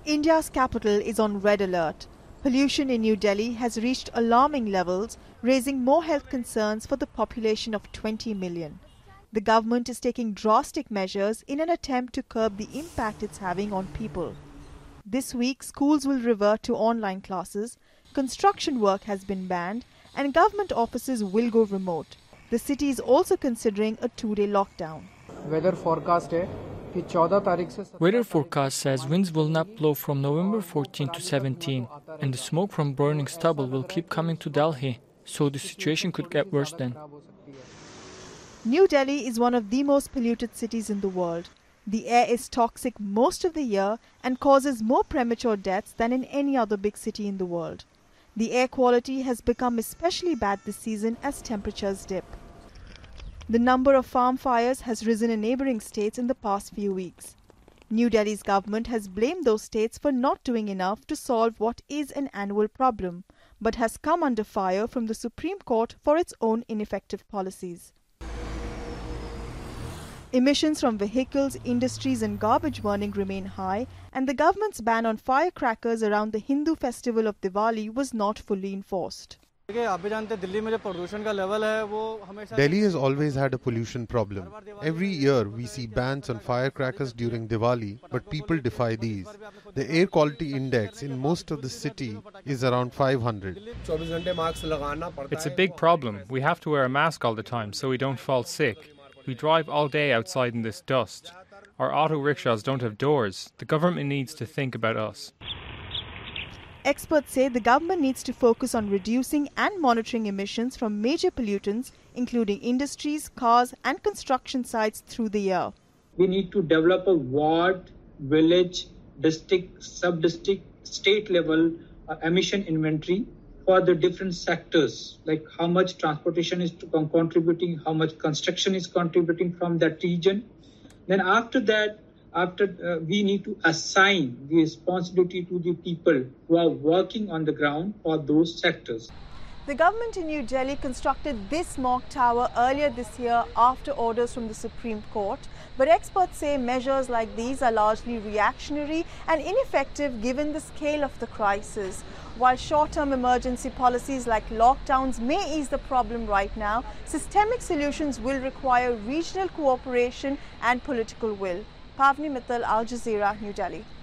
India's capital is on red alert. Pollution in New Delhi has reached alarming levels, raising more health concerns for the population of 20 million. The government is taking drastic measures in an attempt to curb the impact it's having on people. This week, schools will revert to online classes, construction work has been banned, and government offices will go remote. The city is also considering a 2-day lockdown. Weather forecast says winds will not blow from November 14 to 17, and the smoke from burning stubble will keep coming to Delhi, so the situation could get worse then. New Delhi is one of the most polluted cities in the world. The air is toxic most of the year and causes more premature deaths than in any other big city in the world. The air quality has become especially bad this season as temperatures dip. The number of farm fires has risen in neighbouring states in the past few weeks. New Delhi's government has blamed those states for not doing enough to solve what is an annual problem, but has come under fire from the Supreme Court for its own ineffective policies. Emissions from vehicles, industries and garbage burning remain high, and the government's ban on firecrackers around the Hindu festival of Diwali was not fully enforced. Delhi has always had a pollution problem. Every year we see bans on firecrackers during Diwali, but people defy these. The air quality index in most of the city is around 500. It's a big problem. We have to wear a mask all the time so we don't fall sick. We drive all day outside in this dust. Our auto rickshaws don't have doors. The government needs to think about us. Experts say the government needs to focus on reducing and monitoring emissions from major pollutants, including industries, cars and construction sites through the year. We need to develop a ward, village, district, sub-district, state level emission inventory for the different sectors, like how much transportation is contributing, how much construction is contributing from that region. Then after that, we need to assign the responsibility to the people who are working on the ground for those sectors. The government in New Delhi constructed this smog tower earlier this year after orders from the Supreme Court, but experts say measures like these are largely reactionary and ineffective given the scale of the crisis. While short-term emergency policies like lockdowns may ease the problem right now, systemic solutions will require regional cooperation and political will. Pavni Mittal, Al Jazeera, New Delhi.